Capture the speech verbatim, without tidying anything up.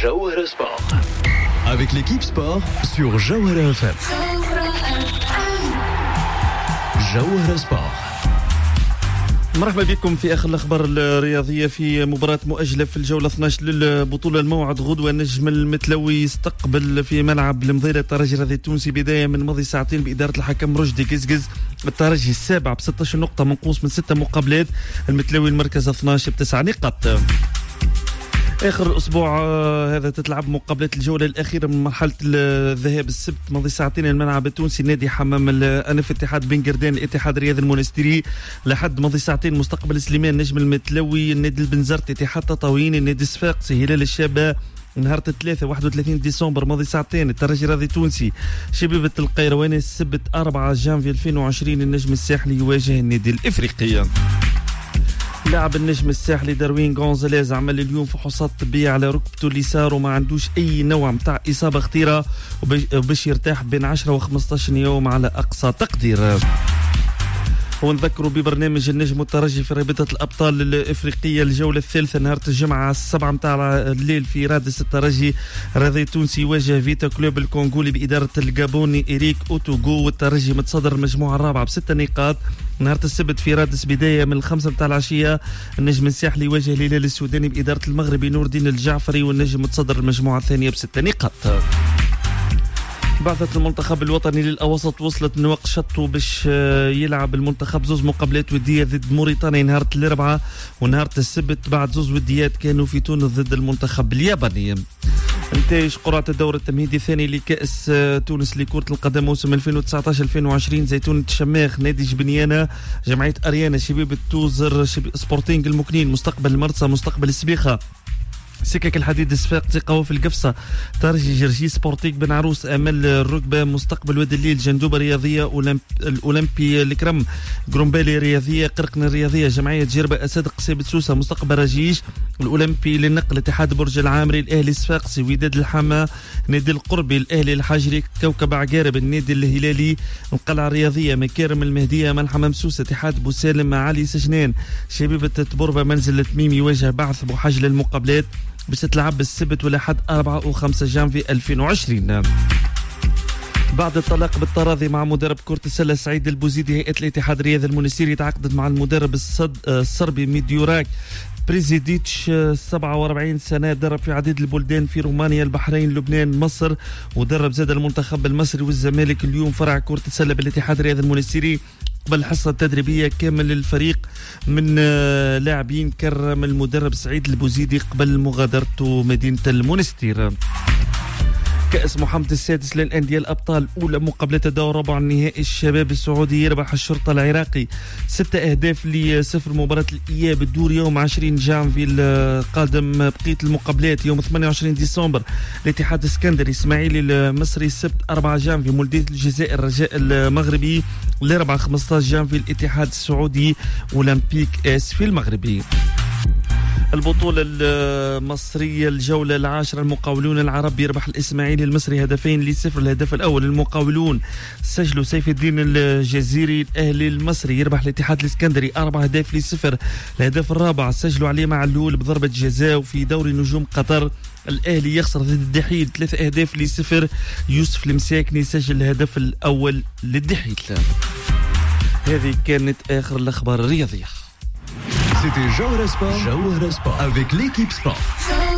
Jawahara Sport. Avec l'équipe sport sur Jawahara F M. Jawahara Sport. مرحبا بكم في آخر الأخبار الرياضية. في مباراة مؤجلة في الجولة اثنا عشر للبطولة، الموعد غدوة النجم المتلوي يستقبل في ملعب المضيرة الترجي الرياضي التونسي بداية من ماضي ساعتين بإدارة الحكم رشدي قزقز. الترجي السابع ب ستة عشر نقطة منقوص من ستة مقابلات، المتلوي المركز اثنا عشر بتسعة نقاط. آخر الأسبوع هذا تتلعب مقابلات الجولة الأخيرة من مرحلة الذهاب السبت ماضي ساعتين الملعب التونسي نادي حمام الأنف اتحاد بن قردان الاتحاد الرياضي المونستيري. لحد ماضي ساعتين مستقبل سليمان نجم المتلوي النادي البنزرت اتحاد تطاوين النادي الصفاقسي هلال الشابة. نهار الثلاثاء واحد وثلاثين ديسمبر ماضي ساعتين الترجي الرياضي التونسي شبيبة القيرواني. السبت أربعة جانفي ألفين وعشرين النجم الساحلي يواجه النادي الإفريقي. لاعب النجم الساحلي داروين غونزاليز عمل اليوم فحوصات طبية على ركبته اليسار وما عندوش أي نوع متاع إصابة خطيرة وباش يرتاح بين عشرة وخمسة عشر يوم على أقصى تقدير. ونذكروا ببرنامج النجم والترجي في رابطة الأبطال الإفريقية الجولة الثالثة نهار الجمعة السبعة متاع الليل في رادس الترجي الرياضي التونسي يواجه فيتا كلوب الكونغولي بإدارة الجابوني إريك أوتوغو، والترجي متصدر المجموعة الرابعة بستة نقاط. نهار السبت في رادس بداية من الخمسة متاع العشية النجم الساحلي يواجه الهلال السوداني بإدارة المغربي نور الدين الجعفري، والنجم متصدر المجموعة الثانية بستة نقاط. بعثة المنتخب الوطني للأوسط وصلت نواكشوط باش يلعب المنتخب زوز مقابلات ودية ضد موريتانيا نهار الأربعاء ونهار السبت بعد زوز وديات كانوا في تونس ضد المنتخب الياباني. انتهج قرعة الدور التمهيدي الثاني لكأس تونس لكرة القدم موسم ألفين وتسعة عشر ألفين وعشرين. زيتون الشماخ نادي جبنيانة جمعية أريانا شبيبة توزر سبورتينغ المكنين مستقبل المرسى مستقبل السبيخة سكك الحديد الصفاقسي قوافي القفصة ترجي جرجي سبورتيك بن عروس امل الركبه مستقبل وادي الليل جندوبه رياضيه أولمب... الاولمبي الكرم جرومبالي رياضيه قرقن الرياضيه جمعيه جربه اسد قصيبه سوسه مستقبل رجيج الاولمبي للنقل اتحاد برج العامري الاهلي الصفاقسي وداد الحما نادي القربي الاهلي الحجري كوكب عقارب النادي الهلالي القلعه الرياضيه مكارم المهديه ملحمه مسوسه اتحاد بوسالم مع علي سجنان شبيبه تبوربه منزل التميم يواجه بعث بوحج للمقابلات باش تلعب بالسبت ولحد أربعة وخمسة جانفي ألفين وعشرين. بعد الطلاق بالتراضي مع مدرب كرة السلة سعيد البوزيدي هيئة الاتحاد الرياضي المونستيري تعاقدت مع المدرب الصد... الصربي ميديوراك بريزيديتش سبعة وأربعين سنة درب في عديد البلدان في رومانيا البحرين لبنان مصر ودرب زاد المنتخب المصري والزمالك. اليوم فرع كرة السلة بالاتحاد الرياضي المونستيري قبل الحصة التدريبية كامل للفريق من لاعبين كرم المدرب سعيد البوزيدي قبل مغادرته مدينة المونستير. كأس محمد السادس للأندية الأبطال أولى مقابلة الدور ربع النهائي الشباب السعودي يربح الشرطة العراقي ستة أهداف لصفر. مباراة الإياب الدور يوم عشرين جانفي القادم. بقية المقابلات يوم ثمانية وعشرين ديسمبر الاتحاد السكندري إسماعيلي المصري السبت أربعة جانفي مولودية الجزائر الرجاء المغربي الأربعاء خمسة عشر جانفي الاتحاد السعودي أولمبيك آس في المغربي. البطولة المصرية الجولة العاشرة المقاولون العرب يربح الإسماعيلي المصري هدفين لصفر. الهدف الأول المقاولون سجلوا سيف الدين الجزيري. الأهلي المصري يربح الاتحاد الإسكندري أربع أهداف لصفر. الهدف الرابع سجلوا عليه معلول بضربة جزاء. وفي دوري نجوم قطر الأهلي يخسر ضد الدحيل ثلاث أهداف لصفر. يوسف المساكني سجل الهدف الأول للدحيل. هذه كانت آخر الأخبار الرياضية. C'était Jawahara Sport, Jawahara Sport avec l'équipe sport.